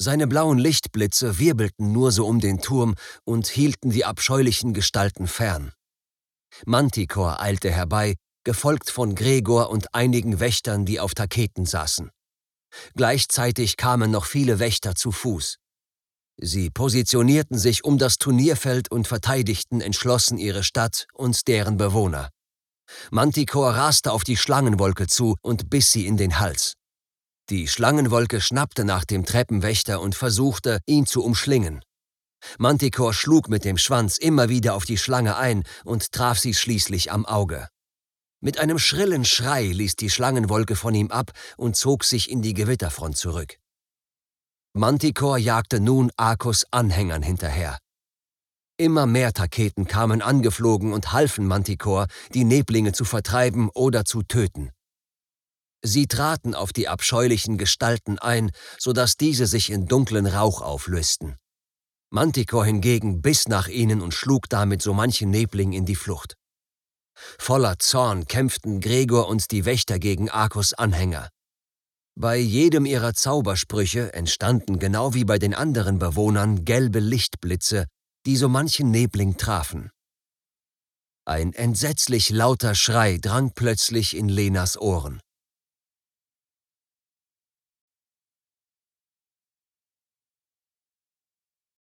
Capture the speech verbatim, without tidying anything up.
Seine blauen Lichtblitze wirbelten nur so um den Turm und hielten die abscheulichen Gestalten fern. Manticore eilte herbei, gefolgt von Gregor und einigen Wächtern, die auf Taketen saßen. Gleichzeitig kamen noch viele Wächter zu Fuß. Sie positionierten sich um das Turnierfeld und verteidigten entschlossen ihre Stadt und deren Bewohner. Manticore raste auf die Schlangenwolke zu und biss sie in den Hals. Die Schlangenwolke schnappte nach dem Treppenwächter und versuchte, ihn zu umschlingen. Manticore schlug mit dem Schwanz immer wieder auf die Schlange ein und traf sie schließlich am Auge. Mit einem schrillen Schrei ließ die Schlangenwolke von ihm ab und zog sich in die Gewitterfront zurück. Manticore jagte nun Arkos Anhängern hinterher. Immer mehr Taketen kamen angeflogen und halfen Manticore, die Neblinge zu vertreiben oder zu töten. Sie traten auf die abscheulichen Gestalten ein, sodass diese sich in dunklen Rauch auflösten. Manticore hingegen biss nach ihnen und schlug damit so manchen Nebling in die Flucht. Voller Zorn kämpften Gregor und die Wächter gegen Arkos Anhänger. Bei jedem ihrer Zaubersprüche entstanden genau wie bei den anderen Bewohnern gelbe Lichtblitze, die so manchen Nebling trafen. Ein entsetzlich lauter Schrei drang plötzlich in Lenas Ohren.